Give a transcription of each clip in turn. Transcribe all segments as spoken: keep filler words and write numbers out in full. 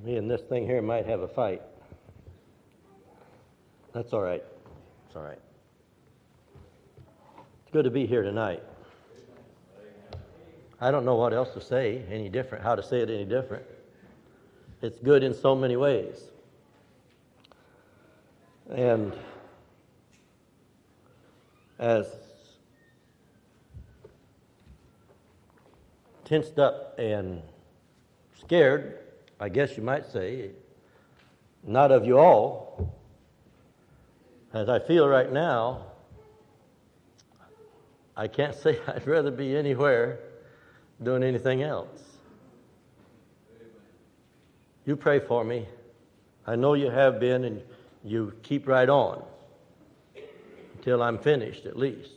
Me and this thing here might have a fight. That's all right. It's all right. It's good to be here tonight. I don't know what else to say any different, how to say it any different. It's good in so many ways. And as tensed up and scared, I guess you might say, not of you all, as I feel right now, I can't say I'd rather be anywhere doing anything else. You pray for me. I know you have been, and you keep right on until I'm finished, at least.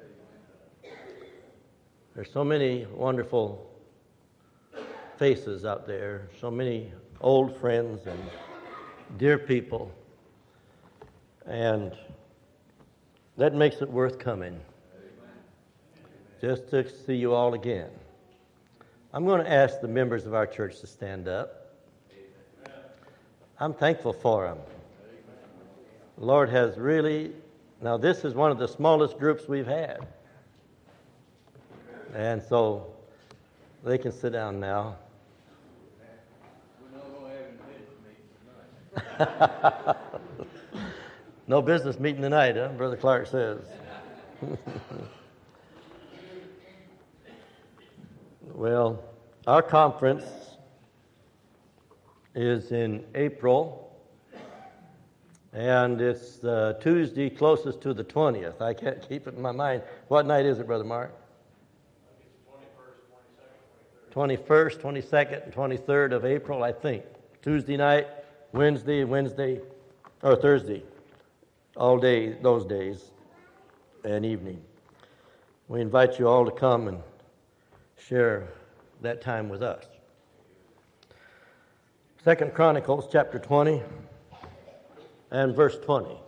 There's so many wonderful faces out there, so many old friends and dear people, and that makes it worth coming, just to see you all again. I'm going to ask the members of our church to stand up. I'm thankful for them. The Lord has really, now this is one of the smallest groups we've had. And so they can sit down now. No business meeting tonight, huh? Brother Clark says. Well, our conference is in April, and it's uh, Tuesday closest to the twentieth. I can't keep it in my mind. What night is it, Brother Mark? twenty-first, twenty-second, and twenty-third of April, I think. Tuesday night, Wednesday, Wednesday, or Thursday. All day, those days, and evening. We invite you all to come and share that time with us. Second Chronicles chapter twenty and verse twenty.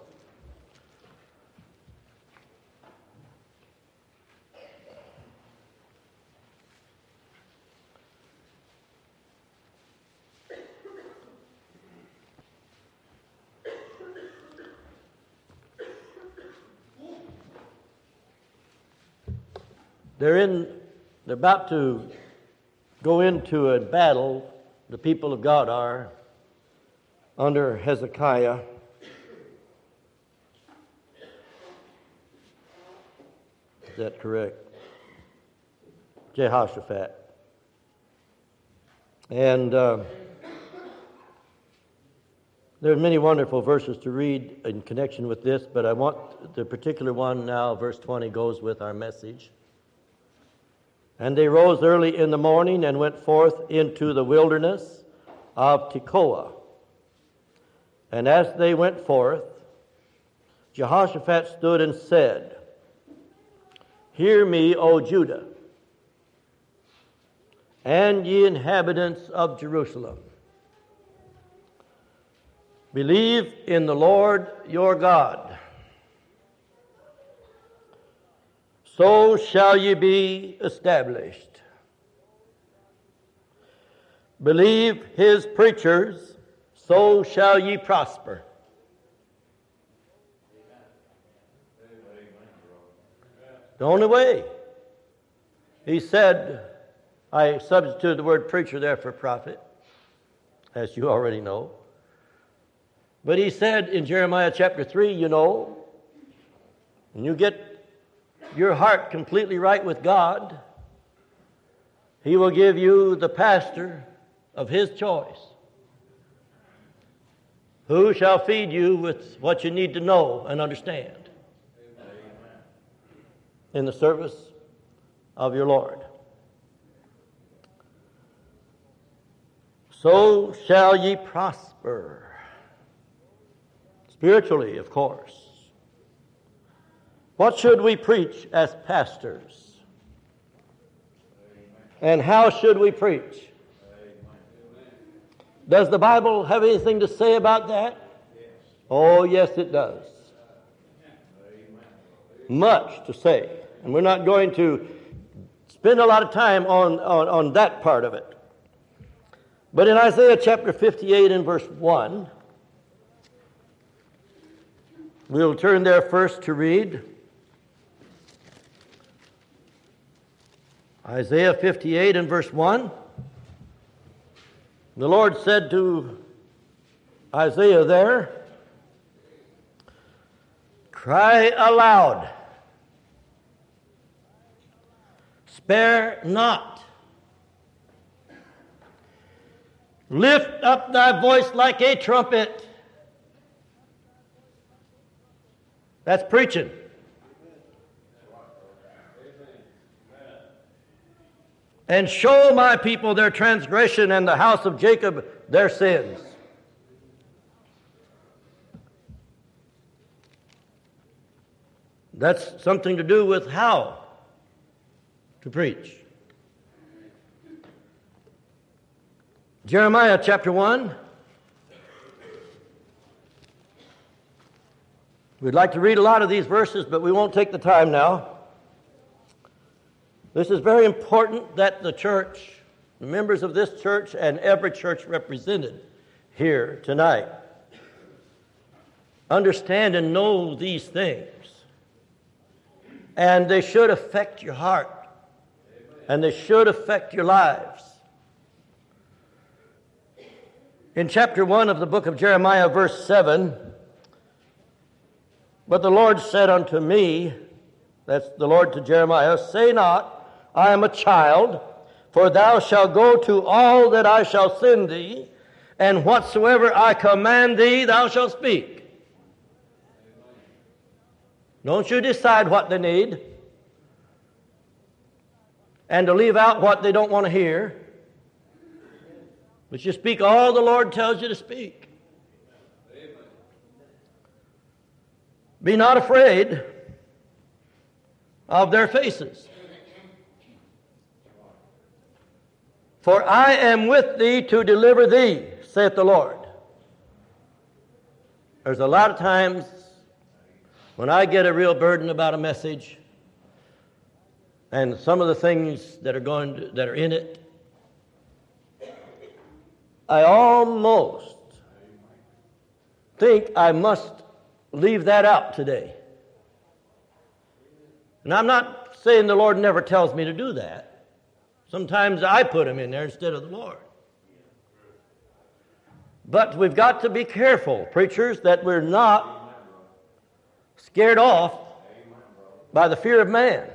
They're in, they're about to go into a battle, the people of God are, under Hezekiah. Is that correct? Jehoshaphat. And uh, there are many wonderful verses to read in connection with this, but I want the particular one now, verse twenty, goes with our message. And they rose early in the morning and went forth into the wilderness of Tekoa. And as they went forth, Jehoshaphat stood and said, Hear me, O Judah, and ye inhabitants of Jerusalem. Believe in the Lord your God. So shall ye be established. Believe his preachers, so shall ye prosper. The only way. He said, I substituted the word preacher there for prophet, as you already know. But he said in Jeremiah chapter three, you know, when you get your heart completely right with God, he will give you the pastor of his choice, who shall feed you with what you need to know and understand in the service of your Lord. So shall ye prosper. Spiritually, of course. What should we preach as pastors? And how should we preach? Does the Bible have anything to say about that? Oh, yes, it does. Much to say. And we're not going to spend a lot of time on, on, on that part of it. But in Isaiah chapter fifty-eight and verse one, we'll turn there first to read. Isaiah fifty-eight and verse one. The Lord said to Isaiah there, "Cry aloud, spare not. Lift up thy voice like a trumpet." That's preaching. "And show my people their transgression and the house of Jacob their sins." That's something to do with how to preach. Jeremiah chapter one. We'd like to read a lot of these verses, but we won't take the time now. This is very important that the church, the members of this church, and every church represented here tonight, understand and know these things. And they should affect your heart. And they should affect your lives. In chapter one of the book of Jeremiah, verse seven, "But the Lord said unto me," that's the Lord to Jeremiah, "Say not, I am a child, for thou shalt go to all that I shall send thee, and whatsoever I command thee, thou shalt speak." Don't you decide what they need and to leave out what they don't want to hear, but you speak all the Lord tells you to speak. Be not afraid of their faces, for I am with thee to deliver thee, saith the Lord. There's a lot of times when I get a real burden about a message and some of the things that are going to, that are in it, I almost think I must leave that out today. And I'm not saying the Lord never tells me to do that. Sometimes I put them in there instead of the Lord. But we've got to be careful, preachers, that we're not scared off by the fear of man.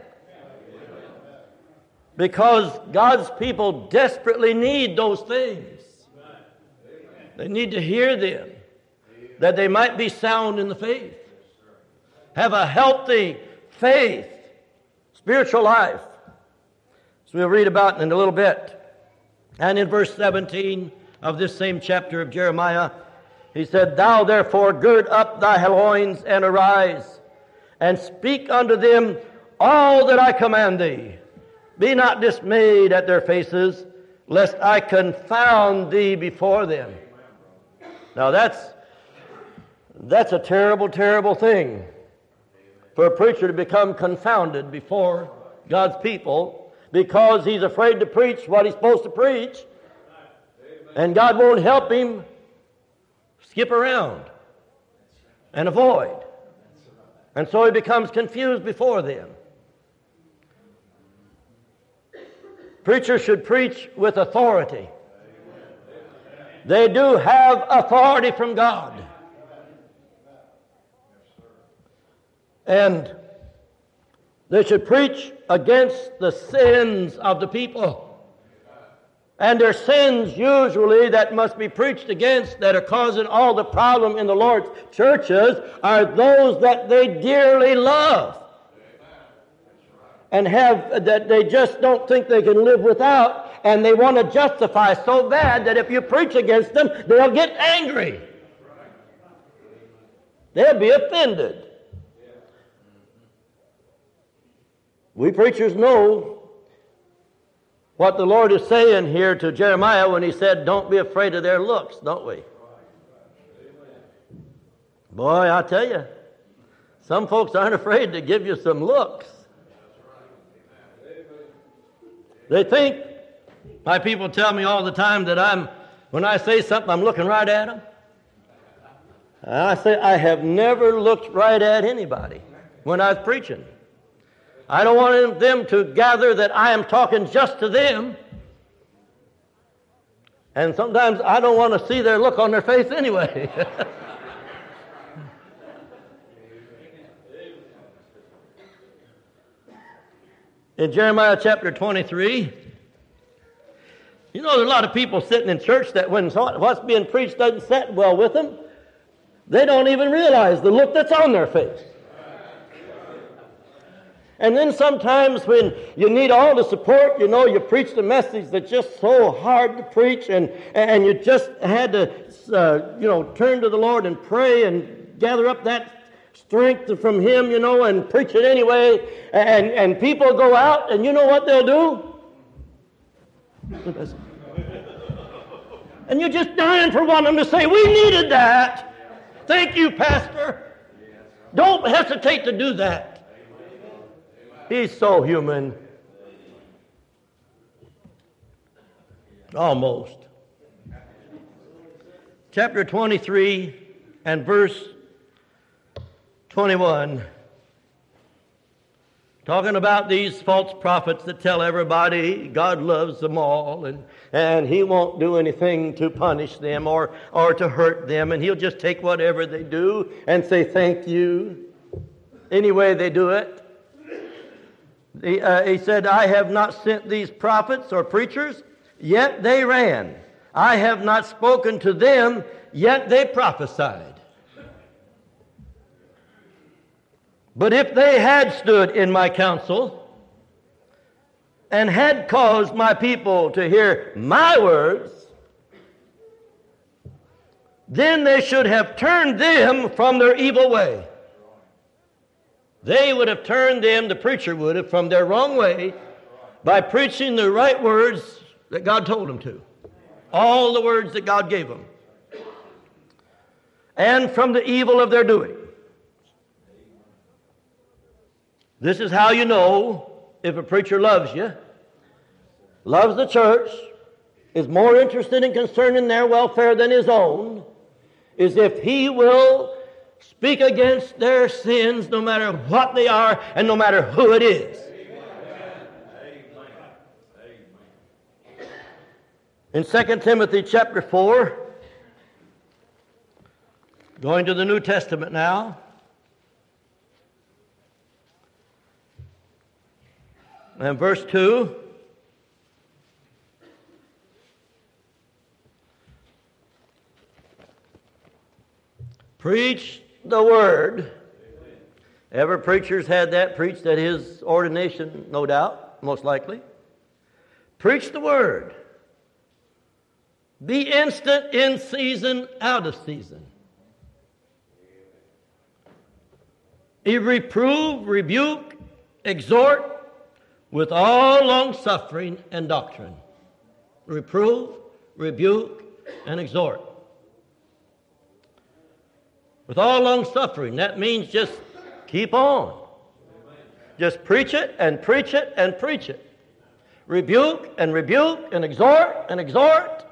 Because God's people desperately need those things. They need to hear them, that they might be sound in the faith, have a healthy faith, spiritual life. So we'll read about it in a little bit. And in verse seventeen of this same chapter of Jeremiah, he said, "Thou therefore gird up thy loins and arise, and speak unto them all that I command thee. Be not dismayed at their faces, lest I confound thee before them." Now that's that's a terrible, terrible thing for a preacher to become confounded before God's people because he's afraid to preach what he's supposed to preach, and God won't help him skip around and avoid. And so he becomes confused before them. Preachers should preach with authority. They do have authority from God. And they should preach against the sins of the people. And their sins usually that must be preached against, that are causing all the problem in the Lord's churches, are those that they dearly love and have that they just don't think they can live without, and they want to justify so bad that if you preach against them, they'll get angry. They'll be offended. We preachers know what the Lord is saying here to Jeremiah when he said, "Don't be afraid of their looks," don't we? Boy, I tell you, some folks aren't afraid to give you some looks. They think, my people tell me all the time that I'm When I say something, I'm looking right at them. And I say, I have never looked right at anybody when I was preaching. I don't want them to gather that I am talking just to them. And sometimes I don't want to see their look on their face anyway. In Jeremiah chapter twenty-three, you know, there's a lot of people sitting in church that when what's being preached doesn't sit well with them, they don't even realize the look that's on their face. And then sometimes when you need all the support, you know, you preach the message that's just so hard to preach, and, and you just had to, uh, you know, turn to the Lord and pray and gather up that strength from Him, you know, and preach it anyway. And, and people go out, and you know what they'll do? And you're just dying for one of them to say, we needed that. Thank you, Pastor. Don't hesitate to do that. He's so human. Almost. Chapter twenty-three and verse twenty-one. Talking about these false prophets that tell everybody God loves them all, and, and He won't do anything to punish them or, or to hurt them, and He'll just take whatever they do and say thank you any way they do it. He, uh, he said, I have not sent these prophets or preachers, yet they ran. I have not spoken to them, yet they prophesied. But if they had stood in my counsel and had caused my people to hear my words, then they should have turned them from their evil way. They would have turned them, the preacher would have, from their wrong way by preaching the right words that God told them to. All the words that God gave them. And from the evil of their doing. This is how you know if a preacher loves you, loves the church, is more interested and concerned in their welfare than his own, is if he will speak against their sins no matter what they are and no matter who it is. In Second Timothy chapter four, going to the New Testament now, and verse two, preach the word. Every preacher's had that preached at his ordination, no doubt, most likely. Preach the word. Be instant in season, out of season. Reprove, rebuke, exhort with all long-suffering and doctrine. Reprove, rebuke, and exhort. With all long-suffering, that means just keep on. Just preach it and preach it and preach it. Rebuke and rebuke and exhort and exhort.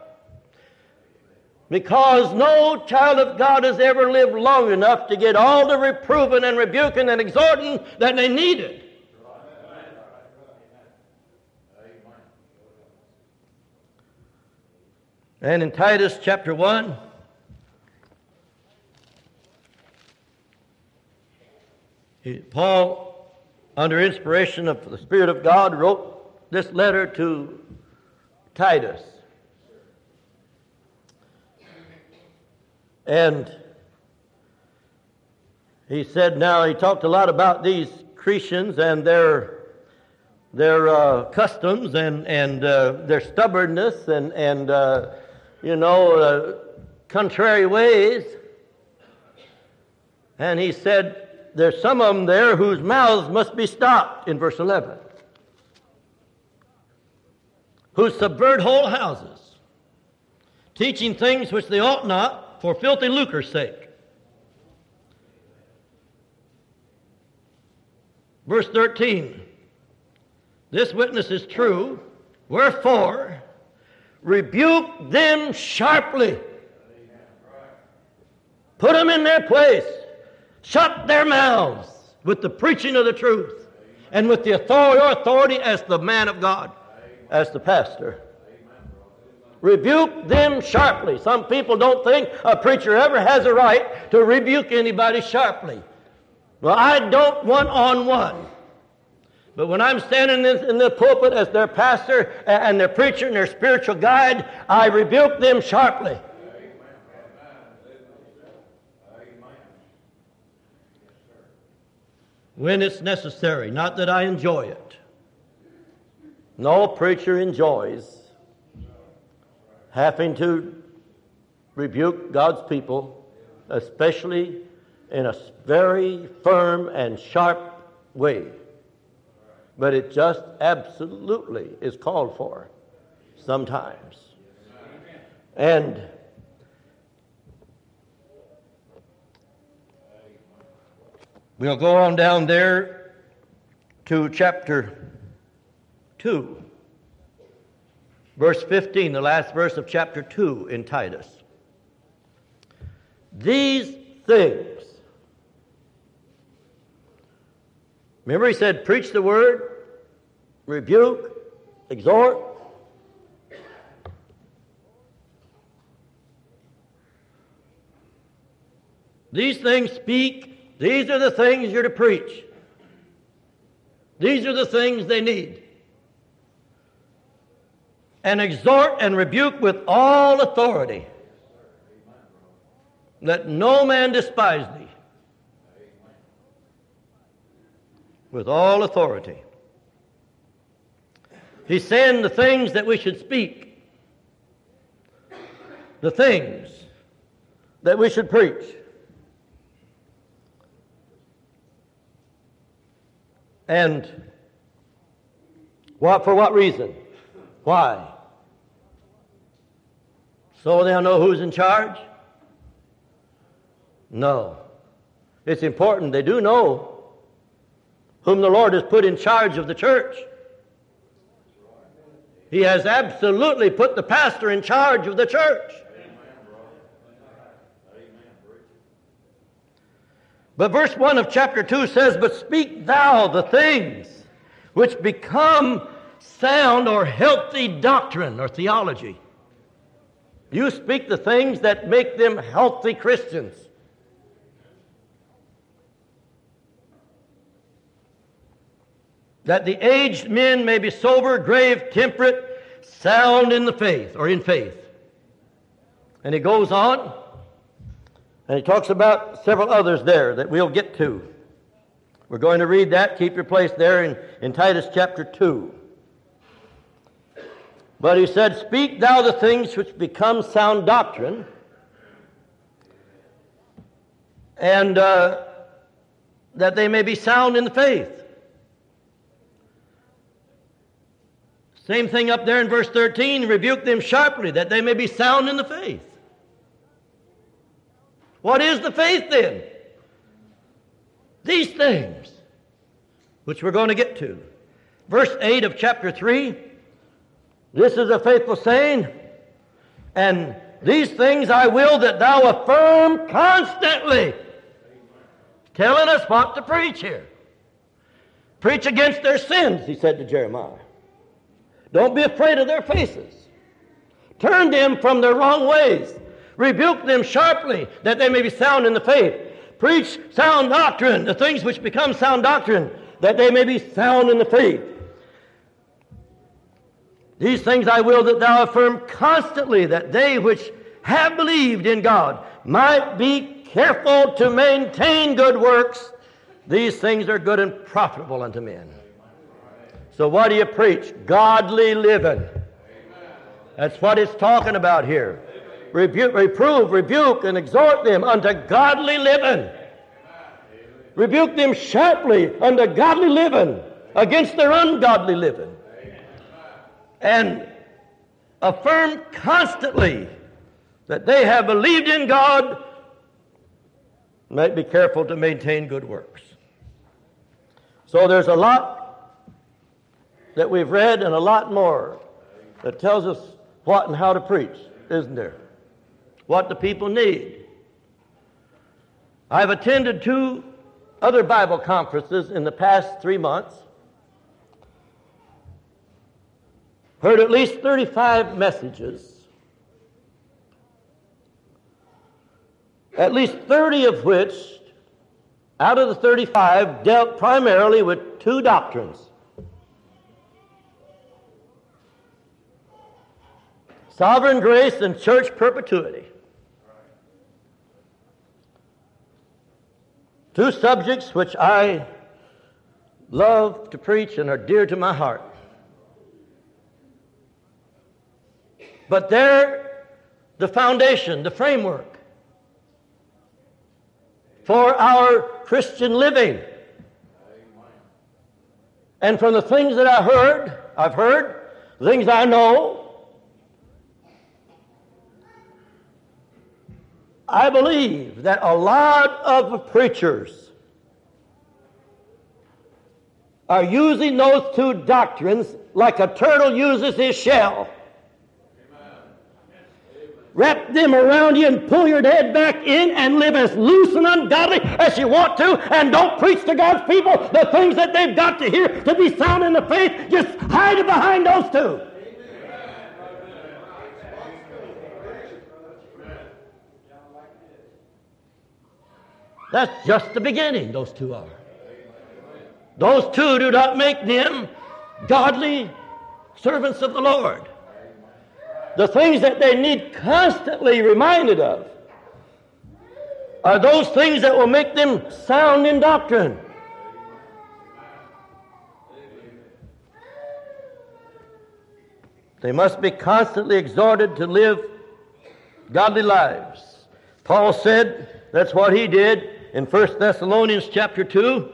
Because no child of God has ever lived long enough to get all the reproving and rebuking and exhorting that they needed. And in Titus chapter one, Paul, under inspiration of the Spirit of God, wrote this letter to Titus. And he said, now he talked a lot about these Cretans and their their uh, customs and and uh, their stubbornness and and uh, you know uh, contrary ways. And he said, there's some of them there whose mouths must be stopped, in verse eleven, who subvert whole houses, teaching things which they ought not, for filthy lucre's sake. Verse thirteen, this witness is true, wherefore Rebuke them sharply. Put them in their place. Shut their mouths with the preaching of the truth and with the authority, your authority as the man of God, as the pastor. Rebuke them sharply. Some people don't think a preacher ever has a right to rebuke anybody sharply. Well, I don't one-on-one. But when I'm standing in, in the pulpit as their pastor and their preacher and their spiritual guide, I rebuke them sharply. When it's necessary, not that I enjoy it. No preacher enjoys having to rebuke God's people, especially in a very firm and sharp way. But it just absolutely is called for sometimes. And we'll go on down there to chapter two, verse fifteen, the last verse of chapter two in Titus. These things. Remember he said, preach the word, rebuke, exhort. These things speak. These are the things you're to preach. These are the things they need. And exhort and rebuke with all authority. Let no man despise thee. With all authority. He's saying the things that we should speak. The things that we should preach. And what for what reason? Why? So they'll know who's in charge? No. It's important they do know whom the Lord has put in charge of the church. He has absolutely put the pastor in charge of the church. But verse one of chapter two says, but speak thou the things which become sound or healthy doctrine or theology. You speak the things that make them healthy Christians. That the aged men may be sober, grave, temperate, sound in the faith, or in faith. And he goes on, and he talks about several others there that we'll get to. We're going to read that. Keep your place there in, in Titus chapter two. But he said, speak thou the things which become sound doctrine, and uh, that they may be sound in the faith. Same thing up there in verse thirteen, rebuke them sharply, that they may be sound in the faith. What is the faith then? These things, which we're going to get to. Verse eight of chapter three, this is a faithful saying, and these things I will that thou affirm constantly. Telling us what to preach here. Preach against their sins, he said to Jeremiah. Don't be afraid of their faces. Turn them from their wrong ways. Rebuke them sharply, that they may be sound in the faith. Preach sound doctrine, the things which become sound doctrine, that they may be sound in the faith. These things I will that thou affirm constantly, that they which have believed in God might be careful to maintain good works. These things are good and profitable unto men. So what do you preach? Godly living. That's what it's talking about here. Rebuke, reprove, rebuke, and exhort them unto godly living. Rebuke them sharply unto godly living against their ungodly living. And affirm constantly that they have believed in God, might be careful to maintain good works. So there's a lot that we've read and a lot more that tells us what and how to preach, isn't there? What the people need. I've attended two other Bible conferences in the past three months. Heard at least thirty-five messages, at least thirty of which, out of the thirty-five, dealt primarily with two doctrines. Sovereign grace and church perpetuity. Two subjects which I love to preach and are dear to my heart. But they're the foundation, the framework for our Christian living. And from the things that I heard, I've heard, the things I know, I believe that a lot of preachers are using those two doctrines like a turtle uses his shell. Wrap them around you and pull your head back in and live as loose and ungodly as you want to, and don't preach to God's people the things that they've got to hear to be sound in the faith. Just hide it behind those two. That's just the beginning, those two are. Those two do not make them godly servants of the Lord. The things that they need constantly reminded of are those things that will make them sound in doctrine. They must be constantly exhorted to live godly lives. Paul said that's what he did in First Thessalonians chapter two.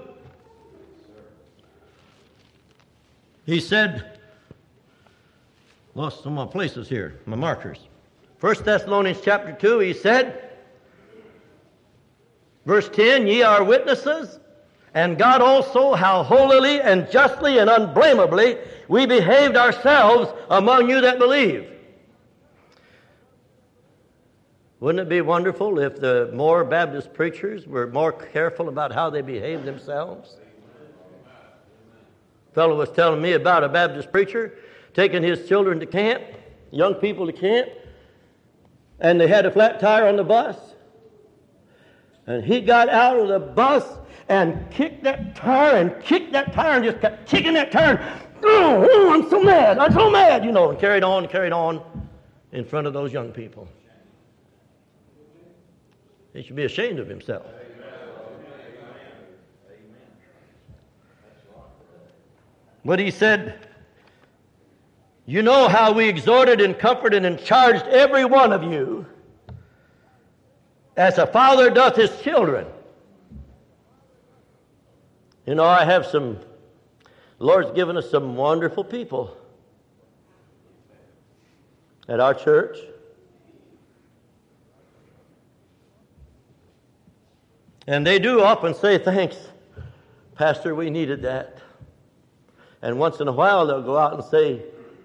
He said, lost some of my places here, my markers. First Thessalonians chapter two, he said, verse ten, ye are witnesses, and God also, how holily and justly and unblameably we behaved ourselves among you that believe. Wouldn't it be wonderful if the more Baptist preachers were more careful about how they behave themselves? A fellow was telling me about a Baptist preacher taking his children to camp, young people to camp, and they had a flat tire on the bus. And he got out of the bus and kicked that tire and kicked that tire and just kept kicking that tire. And, oh, oh, I'm so mad, I'm so mad, you know, and carried on and carried on in front of those young people. He should be ashamed of himself. But he said, you know how we exhorted and comforted and charged every one of you as a father doth his children. You know, I have some, the Lord's given us some wonderful people at our church. And they do often say, thanks, Pastor, we needed that. And once in a while they'll go out and say,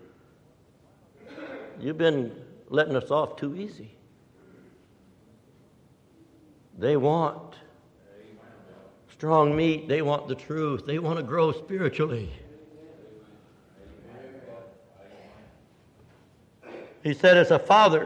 you've been letting us off too easy. They want strong meat. They want the truth. They want to grow spiritually. He said, as a father,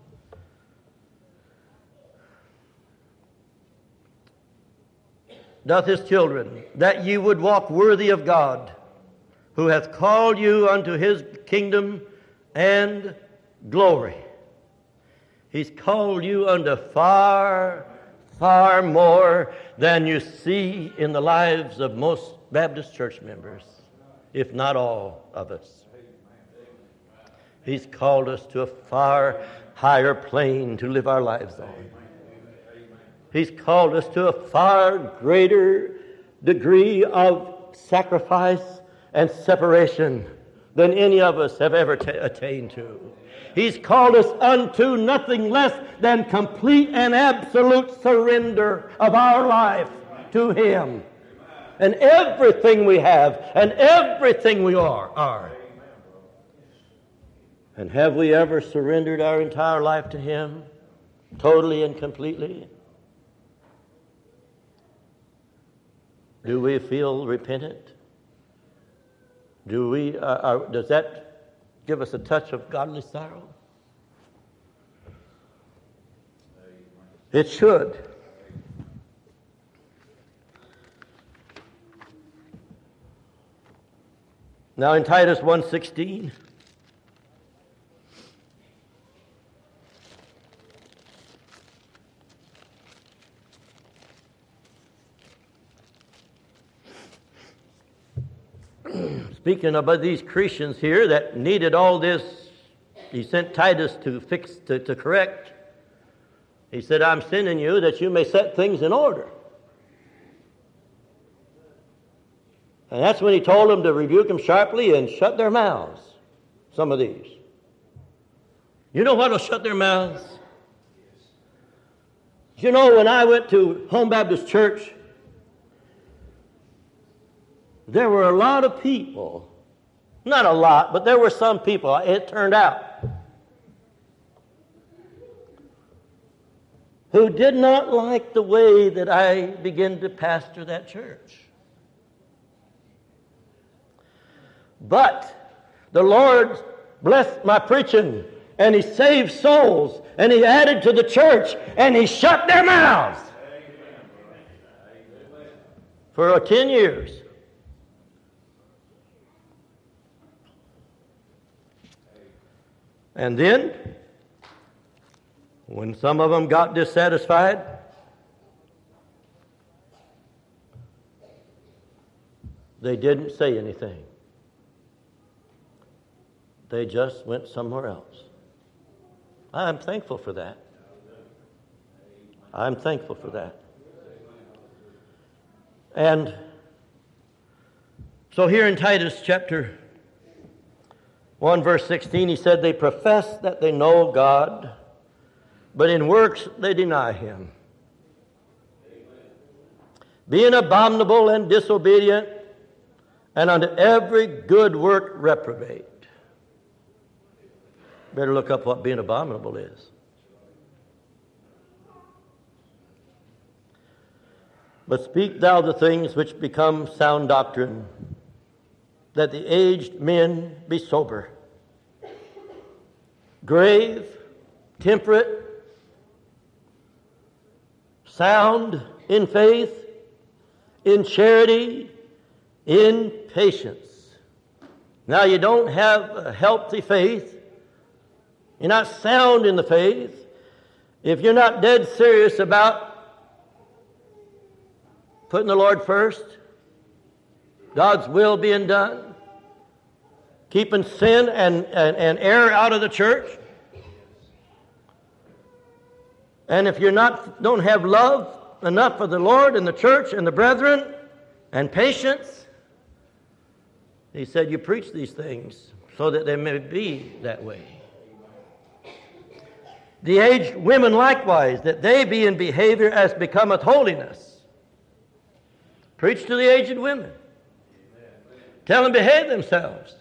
doth his children, that ye would walk worthy of God, who hath called you unto his kingdom and glory. He's called you unto far, far more than you see in the lives of most Baptist church members, if not all of us. He's called us to a far higher plane to live our lives on. He's called us to a far greater degree of sacrifice and separation than any of us have ever t- attained to. He's called us unto nothing less than complete and absolute surrender of our life to Him. And everything we have and everything we are, are. And have we ever surrendered our entire life to Him, totally and completely? Do we feel repentant? Do we? Uh, are, does that give us a touch of godly sorrow? It should. Now in Titus one sixteen, speaking about these Christians here that needed all this, he sent Titus to fix, to, to correct. He said, I'm sending you that you may set things in order. And that's when he told them to rebuke them sharply and shut their mouths, some of these. You know what will shut their mouths? You know, when I went to Home Baptist Church, there were a lot of people, not a lot, but there were some people, it turned out, who did not like the way that I began to pastor that church. But the Lord blessed my preaching, and He saved souls, and He added to the church, and He shut their mouths for ten years. And then, when some of them got dissatisfied, they didn't say anything. They just went somewhere else. I'm thankful for that. I'm thankful for that. And so here in Titus chapter one verse sixteen, he said, they profess that they know God, but in works they deny Him, being abominable and disobedient, and unto every good work reprobate. Better look up what being abominable is. But speak thou the things which become sound doctrine, that the aged men be sober, grave, temperate, sound in faith, in charity, in patience. Now, you don't have a healthy faith, you're not sound in the faith, if you're not dead serious about putting the Lord first, God's will being done, keeping sin and, and, and error out of the church. And if you're not, don't have love enough for the Lord and the church and the brethren and patience, he said, you preach these things so that they may be that way. The aged women likewise, that they be in behavior as becometh holiness. Preach to the aged women. Tell them to behave themselves.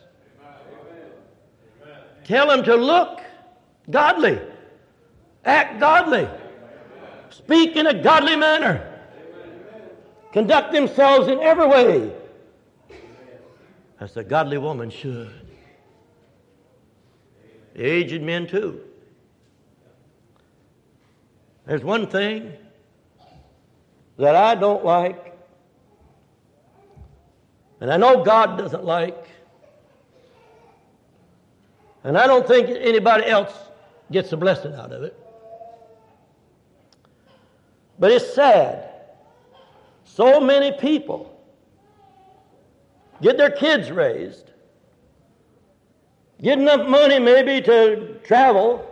Tell them to look godly, act godly, speak in a godly manner, conduct themselves in every way as a godly woman should. The aged men too. There's one thing that I don't like, and I know God doesn't like, and I don't think anybody else gets a blessing out of it. But it's sad. So many people get their kids raised, get enough money maybe to travel,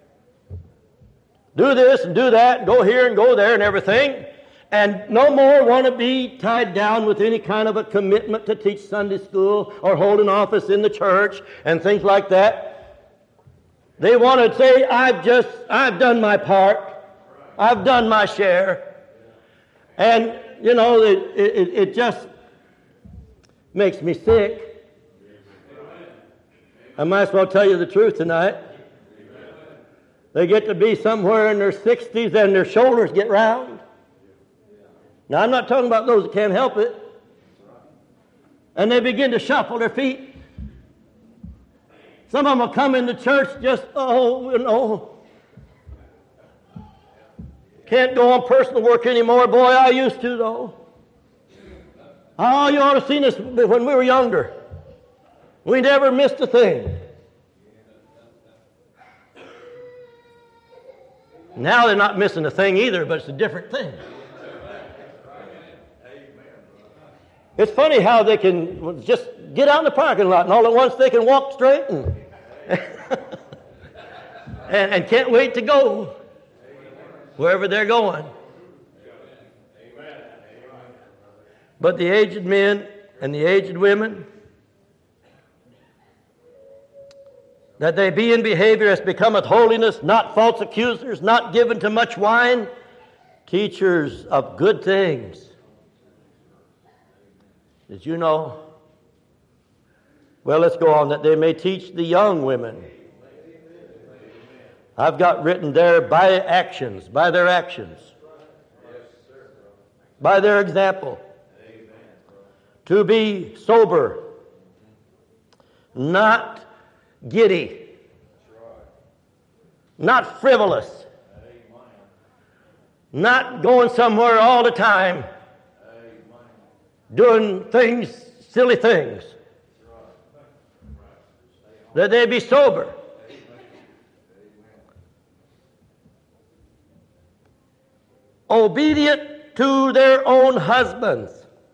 do this and do that, and go here and go there and everything, and no more want to be tied down with any kind of a commitment to teach Sunday school or hold an office in the church and things like that. They want to say, I've just, I've done my part. I've done my share. And, you know, it, it, it just makes me sick. I might as well tell you the truth tonight. They get to be somewhere in their sixties and their shoulders get round. Now, I'm not talking about those that can't help it. And they begin to shuffle their feet. Some of them will come into church just, oh, you know, can't go on personal work anymore. Boy, I used to, though. Oh, you ought to have seen us when we were younger. We never missed a thing. Now they're not missing a thing either, but it's a different thing. It's funny how they can just get out in the parking lot and all at once they can walk straight and, and, and can't wait to go wherever they're going. But the aged men and the aged women, that they be in behavior as becometh holiness, not false accusers, not given to much wine, teachers of good things. Did you know? Well, let's go on. That they may teach the young women. I've got written there by actions, by their actions, by their example, to be sober, not giddy, not frivolous, not going somewhere all the time, doing things, silly things. That they be sober. Obedient to their own husbands.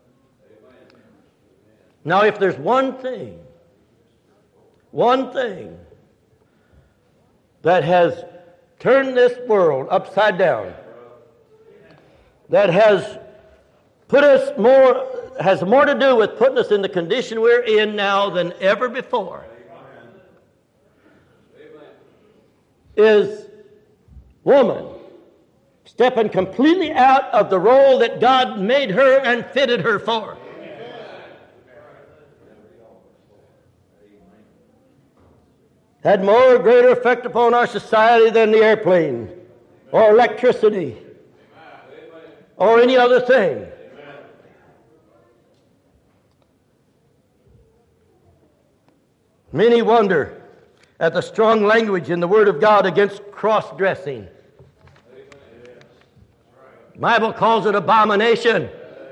Now, if there's one thing, one thing that has turned this world upside down, that has put us more, has more to do with putting us in the condition we're in now than ever before, is woman stepping completely out of the role that God made her and fitted her for. Had more greater effect upon our society than the airplane or electricity or any other thing. Many wonder at the strong language in the Word of God against cross-dressing. The Bible calls it abomination.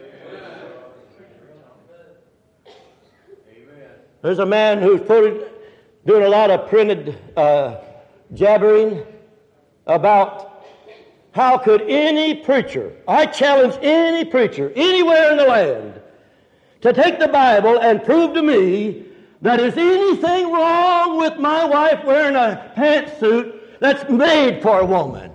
There's a man who's put, doing a lot of printed uh, jabbering about how could any preacher, I challenge any preacher anywhere in the land, to take the Bible and prove to me that there's anything wrong with my wife wearing a pantsuit that's made for a woman.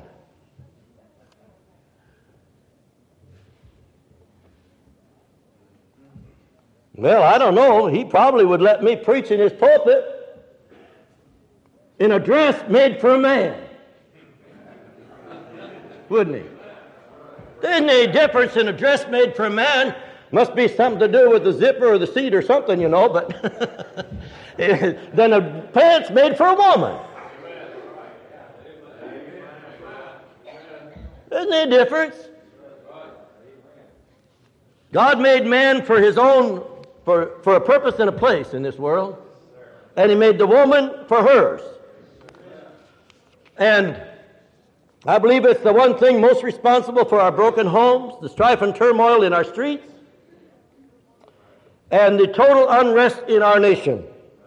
Well, I don't know. He probably would let me preach in his pulpit in a dress made for a man. Wouldn't he? There isn't any difference in a dress made for a man. Must be something to do with the zipper or the seat or something, you know, but then a pants made for a woman. Isn't there a difference? God made man for his own, for, for a purpose and a place in this world. And he made the woman for hers. And I believe it's the one thing most responsible for our broken homes, the strife and turmoil in our streets, and the total unrest in our nation.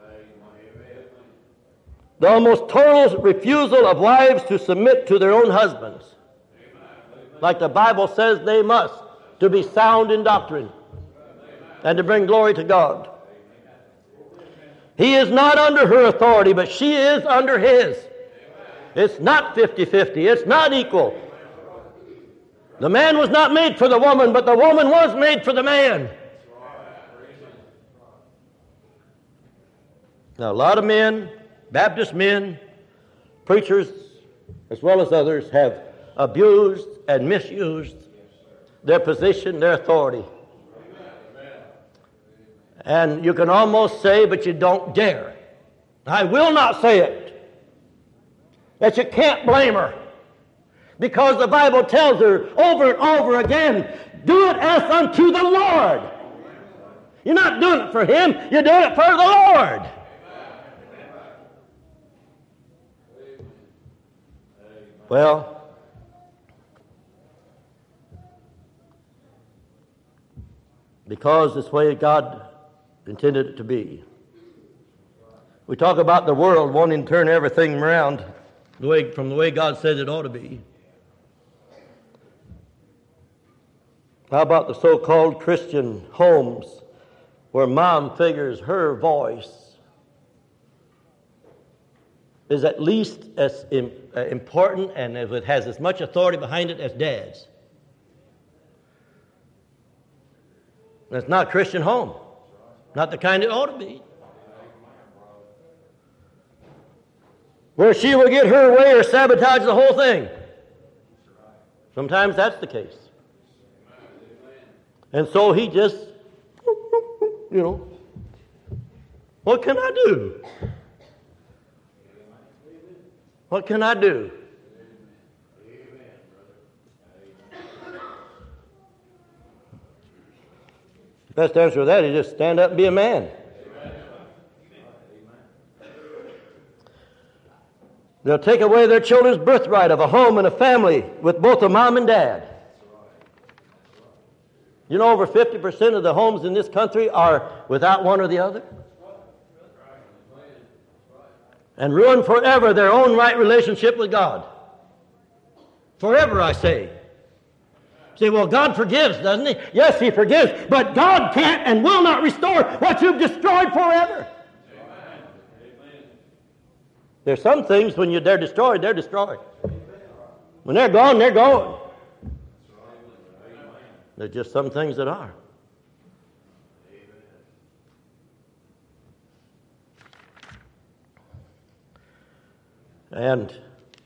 The almost total refusal of wives to submit to their own husbands. Like the Bible says they must, to be sound in doctrine and to bring glory to God. He is not under her authority, but she is under his. It's not fifty-fifty. It's not equal. The man was not made for the woman, but the woman was made for the man. Now, a lot of men, Baptist men, preachers, as well as others, have abused and misused their position, their authority. And you can almost say, but you don't dare, I will not say it. That you can't blame her. Because the Bible tells her over and over again, do it as unto the Lord. You're not doing it for him, you're doing it for the Lord. Well, because this way God intended it to be. We talk about the world wanting to turn everything around the way, from the way God said it ought to be. How about the so-called Christian homes where mom figures her voice is at least as important and it has as much authority behind it as dad's? That's not a Christian home. Not the kind it ought to be. Where she will get her way or sabotage the whole thing. Sometimes that's the case. And so he just, you know, what can I do? What can I do? The best answer to that is just stand up and be a man. They'll take away their children's birthright of a home and a family with both a mom and dad. You know, over fifty percent of the homes in this country are without one or the other. And ruin forever their own right relationship with God. Forever, I say. Say, well, God forgives, doesn't he? Yes, he forgives, but God can't and will not restore what you've destroyed forever. There's some things when you're, they're destroyed, they're destroyed. When they're gone, they're gone. There's just some things that are. And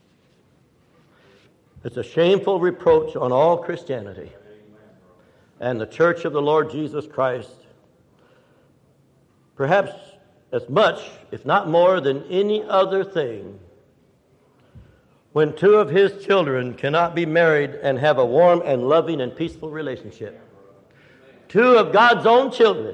it's a shameful reproach on all Christianity and the church of the Lord Jesus Christ. Perhaps as much, if not more, than any other thing, when two of his children cannot be married and have a warm and loving and peaceful relationship. Two of God's own children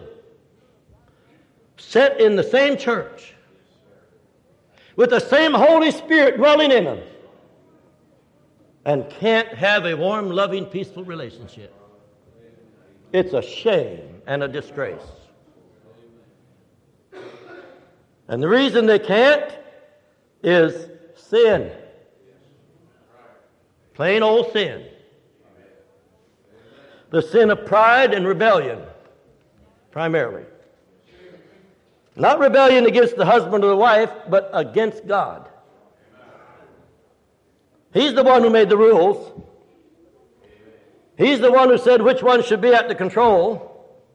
set in the same church with the same Holy Spirit dwelling in them and can't have a warm, loving, peaceful relationship. It's a shame and a disgrace. And the reason they can't is sin. Plain old sin. The sin of pride and rebellion, primarily. Not rebellion against the husband or the wife, but against God. He's the one who made the rules. He's the one who said which one should be at the control.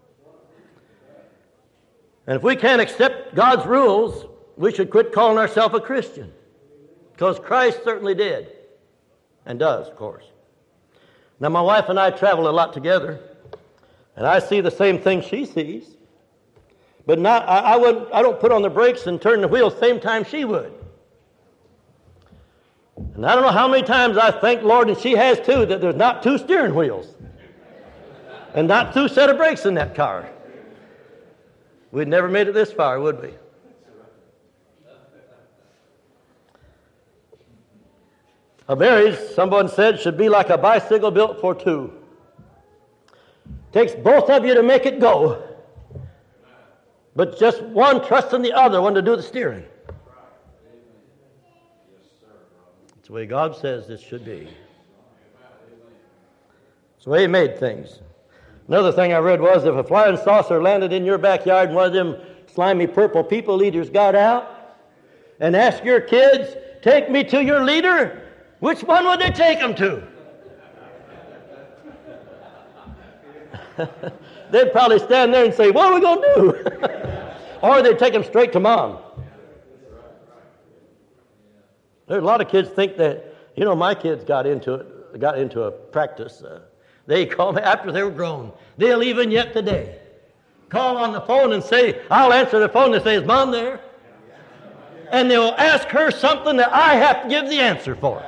And if we can't accept God's rules, we should quit calling ourselves a Christian. Because Christ certainly did. And does, of course. Now, my wife and I travel a lot together. And I see the same thing she sees. But not, I, I, wouldn't, I don't put on the brakes and turn the wheel the same time she would. And I don't know how many times I thank Lord, and she has too, that there's not two steering wheels. And not two set of brakes in that car. We'd never made it this far, would we? A marriage, someone said, should be like a bicycle built for two. Takes both of you to make it go. But just one trusting the other one to do the steering. It's the way God says this should be. It's the way he made things. Another thing I read was if a flying saucer landed in your backyard and one of them slimy purple people eaters got out and asked your kids, take me to your leader, which one would they take them to? They'd probably stand there and say, what are we going to do? Or they'd take them straight to mom. There's a lot of kids think that, you know, my kids got into it, got into a practice. Uh, they call me after they were grown. They'll even yet today call on the phone and say, I'll answer the phone and say, is mom there? And they'll ask her something that I have to give the answer for.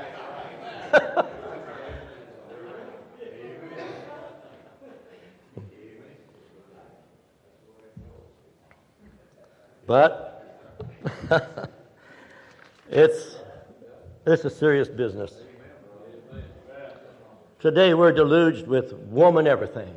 But it's, it's a serious business. Today we're deluged with woman everything.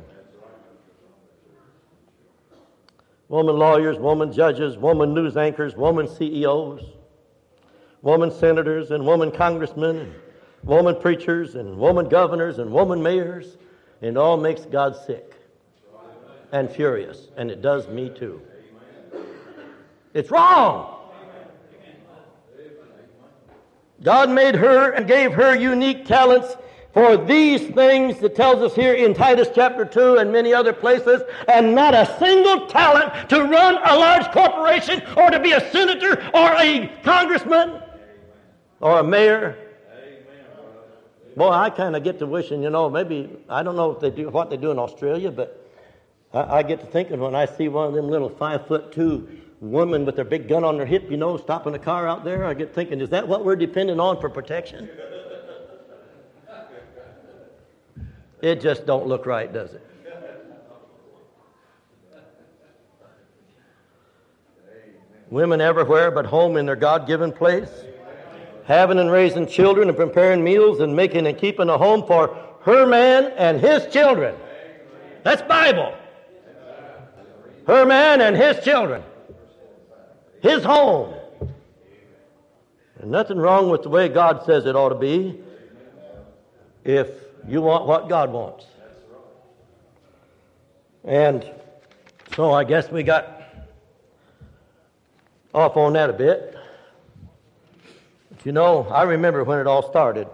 Woman lawyers, woman judges, woman news anchors, woman C E Os, woman senators and woman congressmen, and woman preachers and woman governors and woman mayors. And it all makes God sick and furious. And it does me too. It's wrong. God made her and gave her unique talents for these things that tells us here in Titus chapter two and many other places, and not a single talent to run a large corporation or to be a senator or a congressman or a mayor. Boy, I kind of get to wishing, you know, maybe, I don't know if they do what they do in Australia, but I, I get to thinking when I see one of them little five foot two women with their big gun on their hip, you know, stopping a car out there, I get thinking, is that what we're depending on for protection? It just don't look right, does it? Women everywhere but home in their God-given place, having and raising children and preparing meals and making and keeping a home for her man and his children. That's Bible. Her man and his children. His home. And nothing wrong with the way God says it ought to be if you want what God wants. And so I guess we got off on that a bit. But you know, I remember when it all started.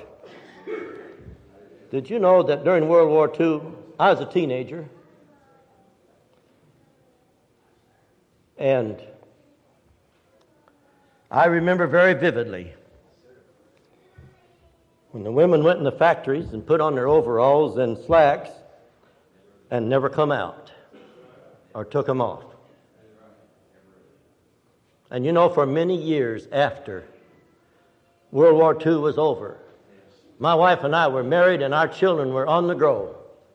Did you know that during World War Two, I was a teenager, and I remember very vividly when the women went in the factories and put on their overalls and slacks and never come out or took them off. And you know, for many years after World War Two was over, my wife and I were married and our children were on the grow.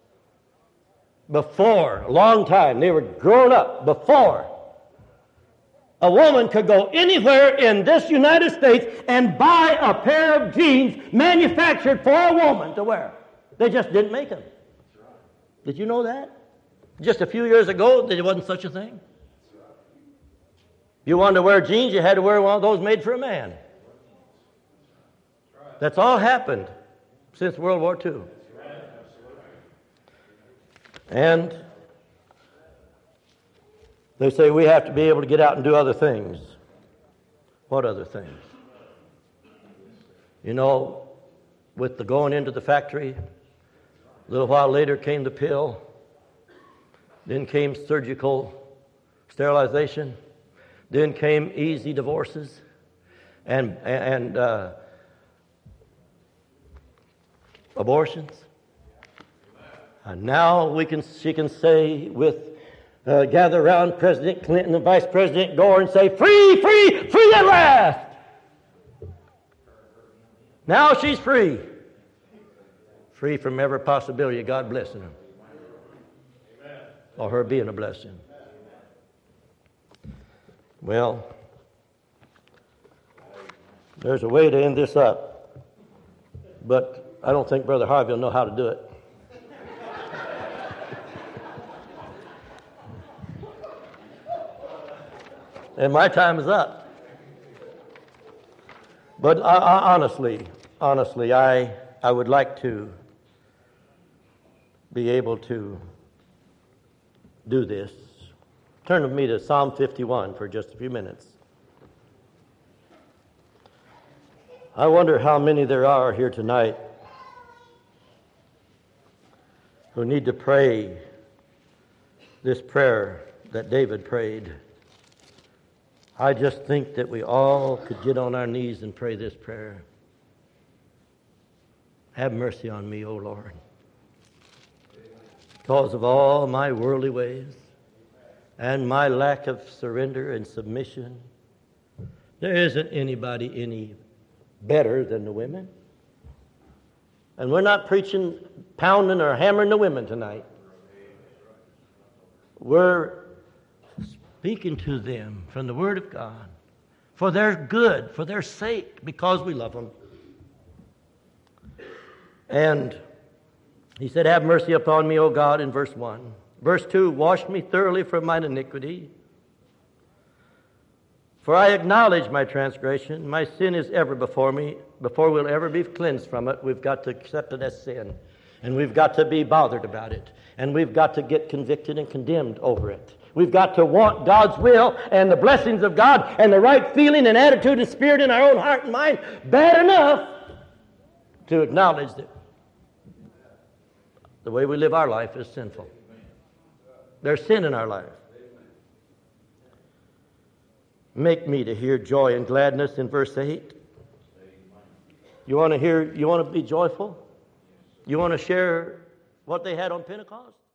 Before, a long time, they were grown up before a woman could go anywhere in this United States and buy a pair of jeans manufactured for a woman to wear. They just didn't make them. Did you know that? Just a few years ago, there wasn't such a thing. You wanted to wear jeans, you had to wear one of those made for a man. That's all happened since World War Two. And they say we have to be able to get out and do other things. What other things? You know, with the going into the factory, a little while later came the pill. Then came surgical sterilization. Then came easy divorces. And, and uh, abortions. And now we can, she can say with Uh, gather around President Clinton and Vice President Gore and say, free, free, free at last. Now she's free. Free from every possibility of God blessing her. Or her being a blessing. Well, there's a way to end this up. But I don't think Brother Harvey will know how to do it. And my time is up. But I, I, honestly, honestly, I I would like to be able to do this. Turn with me to Psalm fifty-one for just a few minutes. I wonder how many there are here tonight who need to pray this prayer that David prayed. I just think that we all could get on our knees and pray this prayer. Have mercy on me, O Lord, because of all my worldly ways and my lack of surrender and submission There isn't anybody any better than the women. And we're not preaching, pounding, or hammering the women tonight. We're speaking to them from the Word of God for their good, for their sake, because we love them. And he said, have mercy upon me, O God, in verse one. Verse two, wash me thoroughly from mine iniquity. For I acknowledge my transgression. My sin is ever before me. Before we'll ever be cleansed from it, we've got to accept it as sin. And we've got to be bothered about it. And we've got to get convicted and condemned over it. We've got to want God's will and the blessings of God and the right feeling and attitude and spirit in our own heart and mind bad enough to acknowledge that the way we live our life is sinful. There's sin in our life. Make me to hear joy and gladness in verse eight. You want to hear, you want to be joyful? You want to share what they had on Pentecost?